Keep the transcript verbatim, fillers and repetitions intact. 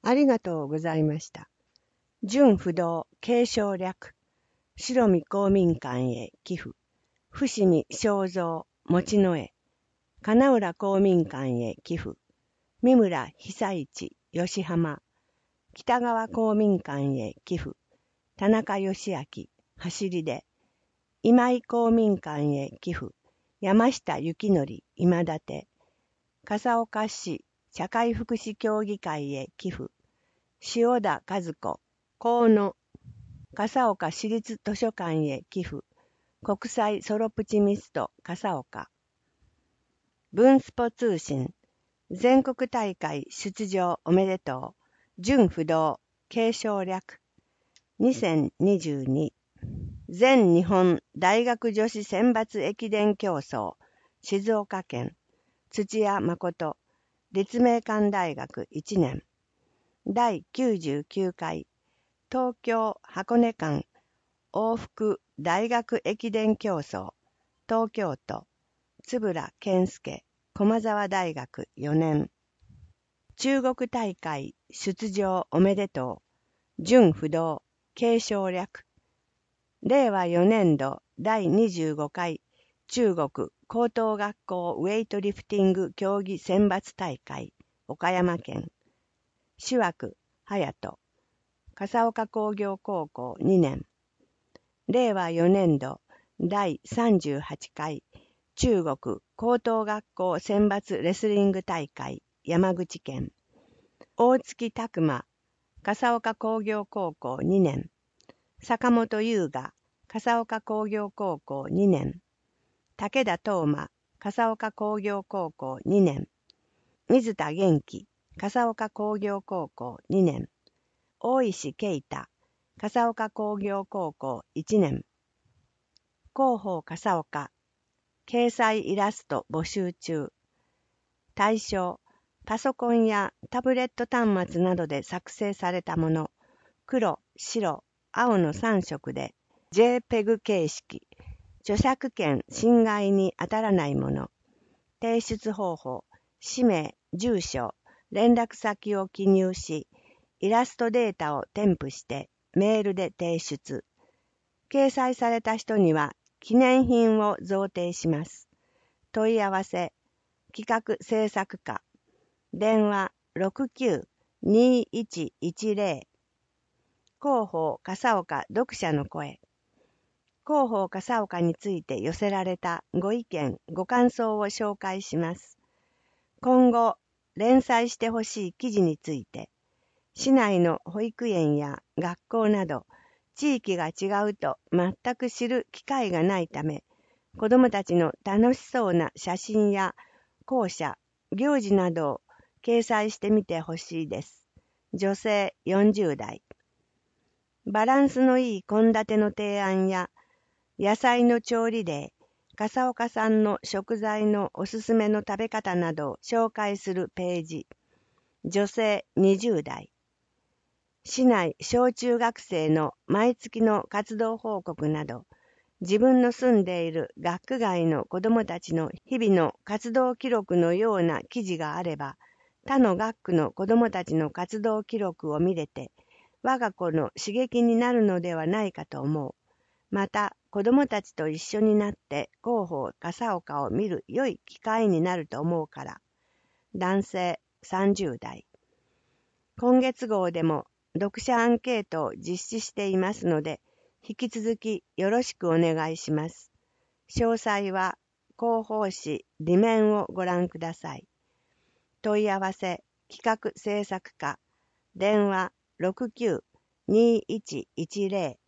ありがとうございました。純不動継承略、白見公民館へ寄付、伏見正蔵持の絵、金浦公民館へ寄付、三村久一吉浜、北川公民館へ寄付、田中義明走りで、今井公民館へ寄付、山下幸則今立、笠岡市社会福祉協議会へ寄付、塩田和子河野笠岡市立図書館へ寄付、国際ソロプチミスト笠岡、文スポ通信、全国大会出場おめでとう、純不動継承略、にせんにじゅうに全日本大学女子選抜駅伝競争、静岡県土屋誠立命館大学いちねん、だいきゅうじゅうきゅうかい東京箱根間往復大学駅伝競争、東京都円谷健介駒沢大学よねん、中国大会出場おめでとう、純不動継承略、れいわよねんどだいにじゅうごかい中国高等学校ウェイトリフティング競技選抜大会、岡山県志枠隼人笠岡工業高校にねん、れいわよねんどだいさんじゅうはちかい中国高等学校選抜レスリング大会、山口県大月拓磨笠岡工業高校にねん、坂本優雅笠岡工業高校にねん、武田東馬笠岡工業高校にねん、水田元気笠岡工業高校にねん、大石啓太笠岡工業高校いちねん、広報笠岡掲載イラスト募集中、対象パソコンやタブレット端末などで作成されたもの、黒、白、青のさんしょくで ジェイペグ 形式、著作権侵害に当たらないもの、提出方法、氏名、住所、連絡先を記入し、イラストデータを添付してメールで提出。掲載された人には記念品を贈呈します。問い合わせ、企画制作課、電話 ろくきゅう にいちいちゼロ、広報笠岡読者の声。広報笠岡について寄せられたご意見、ご感想を紹介します。今後、連載してほしい記事について、市内の保育園や学校など、地域が違うと全く知る機会がないため、子どもたちの楽しそうな写真や校舎、行事などを掲載してみてほしいです。女性よんじゅうだい。バランスのいい献立の提案や野菜の調理例、笠岡産の食材のおすすめの食べ方などを紹介するページ。女性にじゅうだい。市内小中学生の毎月の活動報告など、自分の住んでいる学区外の子どもたちの日々の活動記録のような記事があれば、他の学区の子どもたちの活動記録を見れて、我が子の刺激になるのではないかと思う。また、子どもたちと一緒になって広報笠岡を見る良い機会になると思うから。男性さんじゅうだい。今月号でも読者アンケートを実施していますので、引き続きよろしくお願いします。詳細は広報誌裏面をご覧ください。問い合わせ企画制作課、電話 ろくきゅう にいちいちゼロ